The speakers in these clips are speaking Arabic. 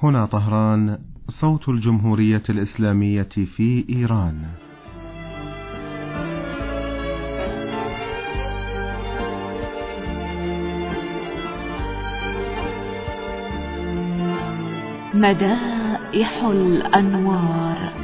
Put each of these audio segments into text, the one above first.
هنا طهران، صوت الجمهورية الإسلامية في إيران. مدائح الأنوار.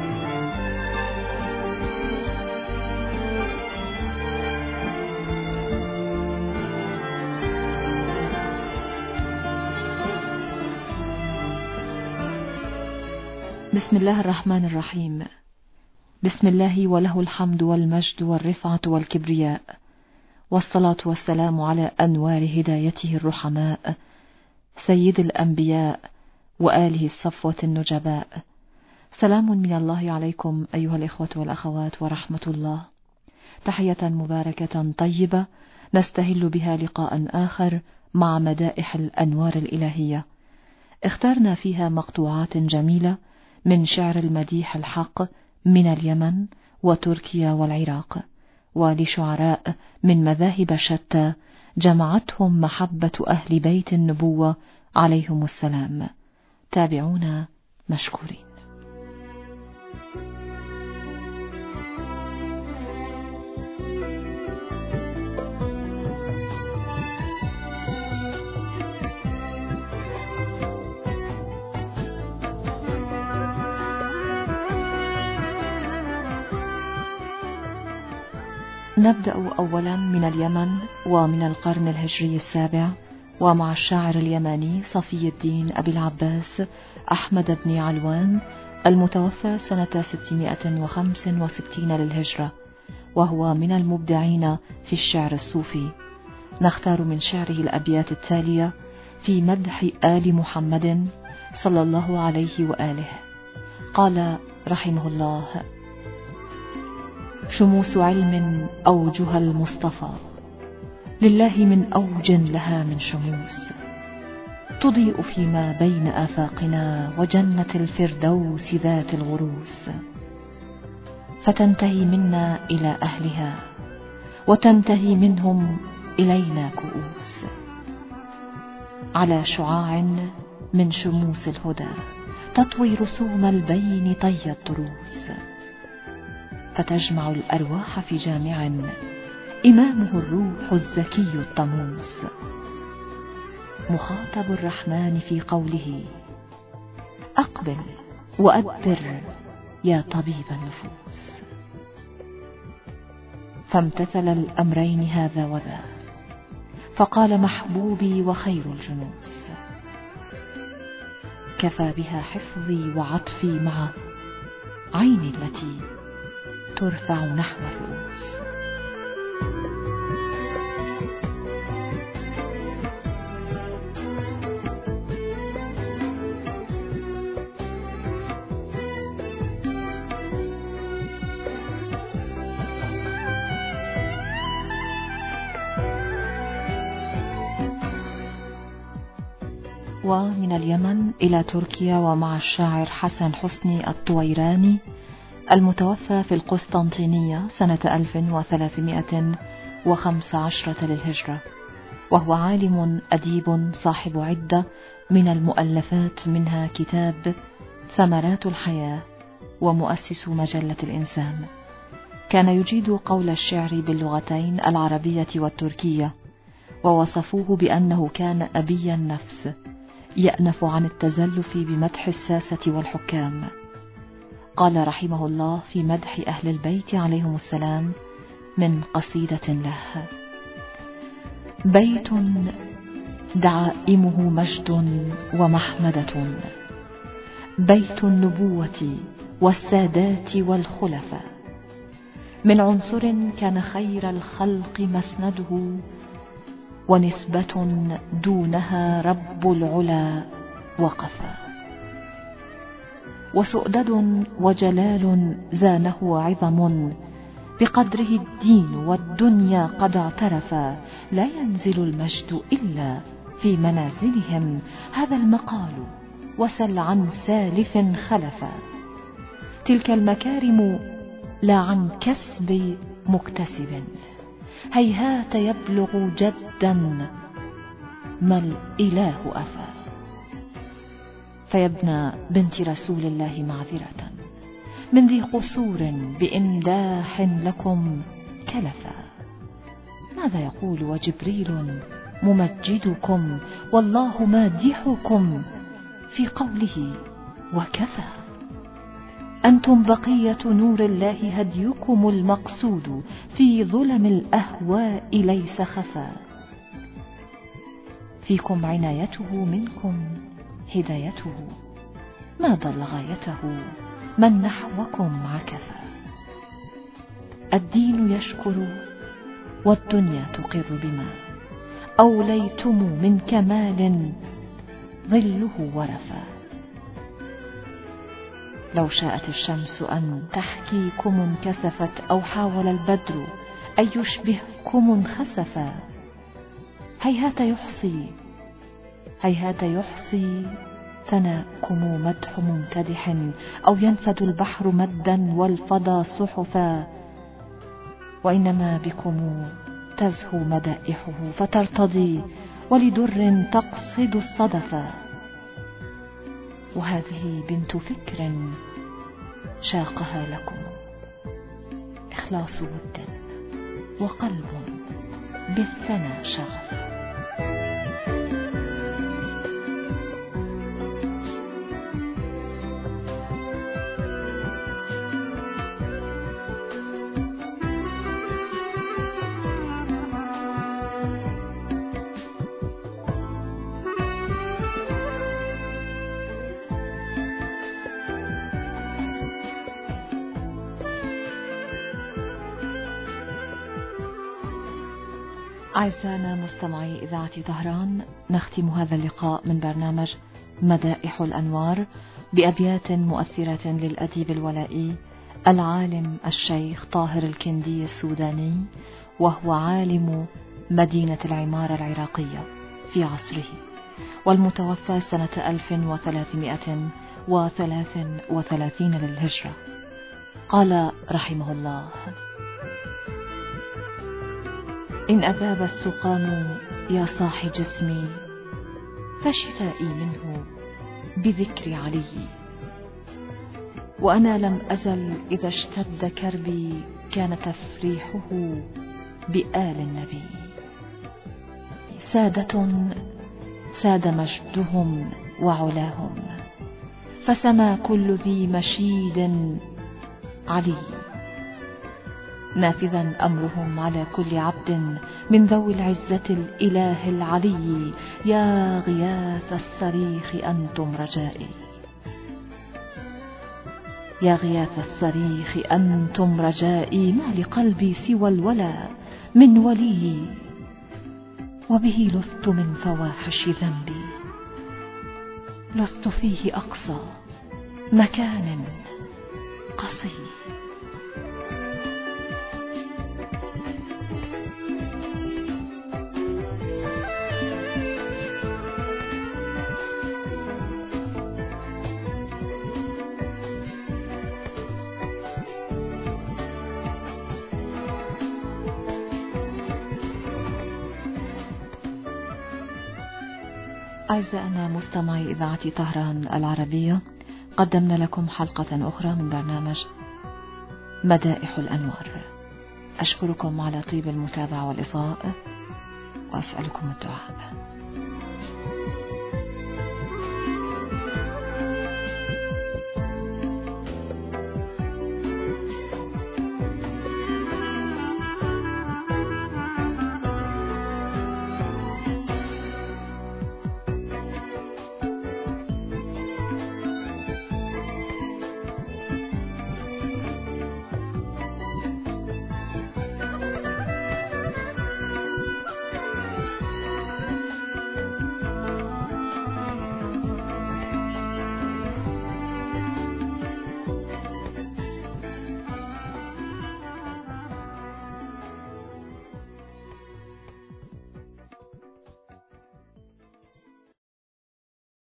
بسم الله الرحمن الرحيم. بسم الله وله الحمد والمجد والرفعة والكبرياء، والصلاة والسلام على أنوار هدايته الرحماء، سيد الأنبياء وآله الصفوة النجباء. سلام من الله عليكم أيها الإخوة والأخوات ورحمة الله. تحية مباركة طيبة نستهل بها لقاء آخر مع مدائح الأنوار الإلهية. اخترنا فيها مقطوعات جميلة من شعر المديح الحق من اليمن وتركيا والعراق، ولشعراء من مذاهب شتى جمعتهم محبة أهل بيت النبوة عليهم السلام. تابعونا مشكورين. نبدأ أولا من اليمن ومن القرن الهجري السابع، ومع الشاعر اليماني صفي الدين أبي العباس أحمد بن علوان المتوفى سنة 665 للهجرة، وهو من المبدعين في الشعر الصوفي. نختار من شعره الأبيات التالية في مدح آل محمد صلى الله عليه وآله. قال رحمه الله: شموس علم أوجها المصطفى، لله من أوج لها من شموس، تضيء فيما بين آفاقنا وجنة الفردوس ذات الغروس، فتنتهي منا إلى أهلها وتنتهي منهم إلينا كؤوس، على شعاع من شموس الهدى تطوي رسوم البين طي الضروس، فتجمع الأرواح في جامع إمامه الروح الزكي الطموس، مخاطب الرحمن في قوله: أقبل وأدبر يا طبيب النفوس. فامتثل الأمرين هذا وذا، فقال: محبوبي وخير الجنوس، كفى بها حفظي وعطفي مع عيني التي ترفع نحو الرؤوس. ومن اليمن إلى تركيا، ومع الشاعر حسن حسني الطويراني المتوفى في القسطنطينية سنة 1315 للهجرة، وهو عالم أديب صاحب عدة من المؤلفات، منها كتاب ثمرات الحياة ومؤسس مجلة الإنسان. كان يجيد قول الشعر باللغتين العربية والتركية، ووصفوه بأنه كان أبي النفس يأنف عن التزلف بمدح الساسة والحكام. قال رحمه الله في مدح أهل البيت عليهم السلام من قصيدة له: بيت دعائمه مجد ومحمدة، بيت النبوة والسادات والخلفاء، من عنصر كان خير الخلق مسنده، ونسبة دونها رب العلا وقفا، وسؤدد وجلال زانه عظم، بقدره الدين والدنيا قد اعترفا، لا ينزل المجد إلا في منازلهم، هذا المقال وسل عن سالف خلفا، تلك المكارم لا عن كسب مكتسب، هيهات يبلغ جدا ما الإله أفى، فيا ابن بنت رسول الله معذرة من ذي قصور بإمداح لكم كلفا. ماذا يقول وجبريل ممجدكم والله مادحكم في قوله وكفى. أنتم بقية نور الله هديكم المقصود في ظلم الأهواء ليس خفى. فيكم عنايته منكم هدايته ما ضل غايته من نحوكم عكفا. الدين يشكر والدنيا تقر بما أوليتم من كمال ظله ورفا. لو شاءت الشمس أن تحكيكم انكسفت أو حاول البدر أن يشبهكم انخسفا. هيهات يحصي ثناءكم مدح ممتدح أو ينفد البحر مدا والفضى صحفا. وإنما بكم تزهو مدائحه فترتضي ولدر تقصد الصدفا. وهذه بنت فكر شاقها لكم إخلاص ود وقلب بالثنى شغف. أعزائنا مستمعي إذاعة طهران، نختم هذا اللقاء من برنامج مدائح الأنوار بأبيات مؤثرة للأديب الولائي العالم الشيخ طاهر الكندي السوداني، وهو عالم مدينة العمارة العراقية في عصره، والمتوفى سنة 1333 للهجرة. قال رحمه الله: إن أذاب السقام يا صاح جسمي فشفائي منه بذكر علي. وأنا لم أزل إذا اشتد كربي كان تفريحه بآل النبي. سادة ساد مجدهم وعلاهم فسما كل ذي مشيد علي. نافذا أمرهم على كل عبد من ذوي العزة الإله العلي. يا غياث الصريخ أنتم رجائي، يا غياث الصريخ أنتم رجائي. ما لقلبي سوى الولا من ولي، وبه لست من فواحش ذنبي، لست فيه أقصى مكان قصي. أعزائنا مستمعي إذاعة طهران العربية، قدمنا لكم حلقة أخرى من برنامج مدائح الأنوار. أشكركم على طيب المتابعة والإصغاء وأسألكم الدعاء.